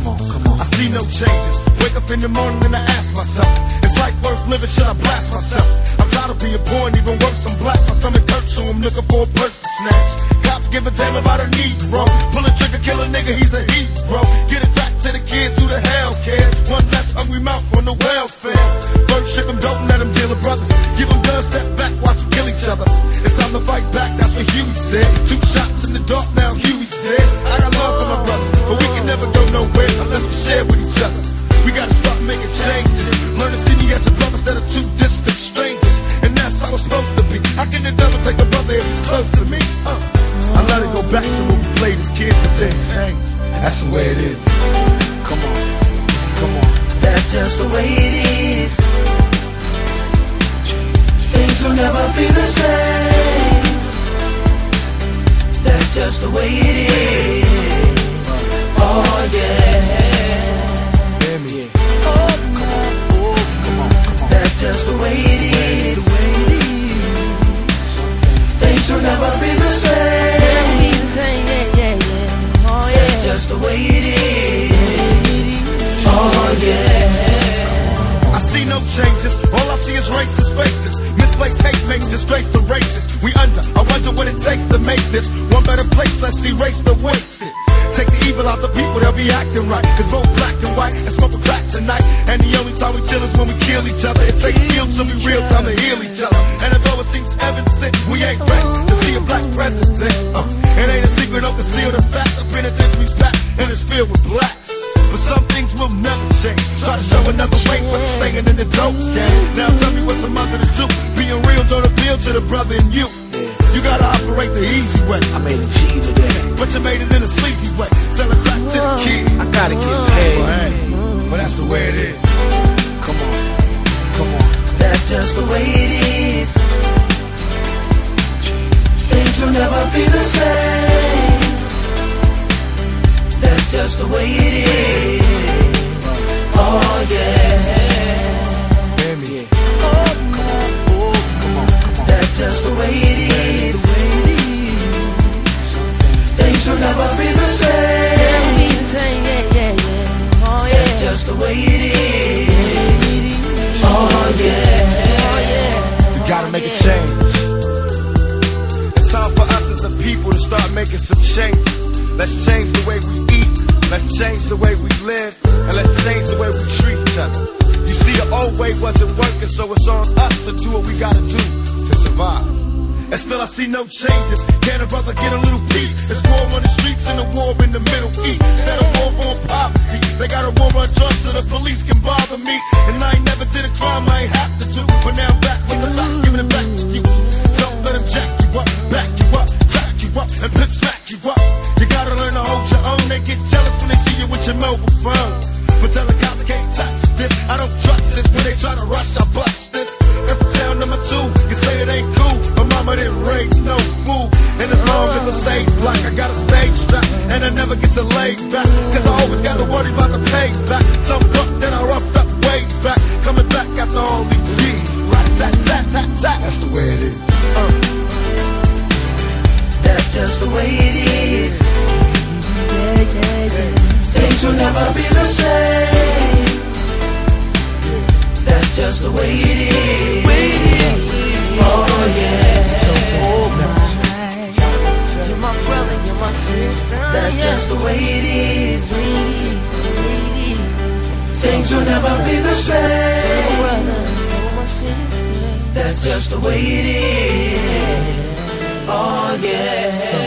I see no changes. Wake up in the morning and I ask myself, is life worth living? Should I blast myself? I'm tired of being poor and even worse, I'm black. My stomach hurts, so I'm looking for a purse to snatch. Cops give a damn about a Negro. Pull a trigger, kill a nigga, he's a hero. Get it back to the kids who the hell cares. One less hungry mouth on the welfare. First ship them, don't let them deal with brothers. Give them guns, step back, watch them kill each other. It's time to fight back, that's what Huey said. 2 shots in the dark, now Huey's dead. I got love for my brothers, but we can never go nowhere unless we share with each other. We gotta start making changes. Learn to see me as a brother instead of 2 distant strangers. And that's how it's supposed to be. How can the devil take a brother if he's close to me? I let it go back to when we played as kids, but things change. That's the way it is. Come on, come on. That's just the way it is. Things will never be the same. That's just the way it is. Oh yeah. That's just the way it is. Things will never be the same. That's just the way it is. Oh yeah. I see no changes, all I see is racist faces. Misplaced hate makes disgrace to races. We under, I wonder what it takes to make this one better place. Let's erase the wasted. Take the evil out the people, they'll be acting right. Cause both black and white and smoke a crack tonight. And the only time we chill is when we kill each other. It takes skill to be real, time to heal each other. And although it seems heaven sent, we ain't ready to see a black president. It ain't a secret, don't conceal the fact. The penitentiary's packed and it's filled with blacks. But some things will never change. Try to show another way, but it's staying in the dope game. Now tell me what's a mother to do. Being real don't appeal to the brother in you. You gotta operate the easy way. I made a G today, but you made it in a sleazy way. Sell it back to the kid. I gotta get paid. Well, hey, well that's the way it is. Come on, come on. That's just the way it is. Things will never be the same. That's just the way it is. Oh yeah. That's just the way it is. Things will never be the same. That's just the way it is. Oh yeah. We gotta make a change. It's time for us as a people to start making some changes. Let's change the way we eat. Let's change the way we live. And let's change the way we treat each other. You see, the old way wasn't working, so it's on us to do what we gotta do to survive. And still I see no changes. Can a brother get a little peace? It's war on the streets and a war in the Middle East. Instead of war on poverty, they got a war on drugs so the police can bother me. And I ain't never did a crime I ain't have to do. But now I'm back with the locks, giving it back to you. Don't let them jack you up, back you up, crack you up, and pimp smack you up. You gotta learn to hold your own. They get jealous when they see you with your mobile phone. But tell the cops I can't touch this. I don't trust this. When they try to rush, I bust this. That's the sound number 2. You say it ain't cool, but mama didn't raise no fool. And as long as I stay black, I got a stage strap, and I never get to lay back. Cause I always got to worry about the payback. Some buck that I roughed up way back, coming back after all these years. Rat-tat-tat-tat-tat. That's the way it is. That's just the way it is. Things will never be the same. That's just the way it is. Oh yeah. You're my brother, you're my sister. That's just the way it is. Things will never be the same. That's just the way it is. Oh yeah.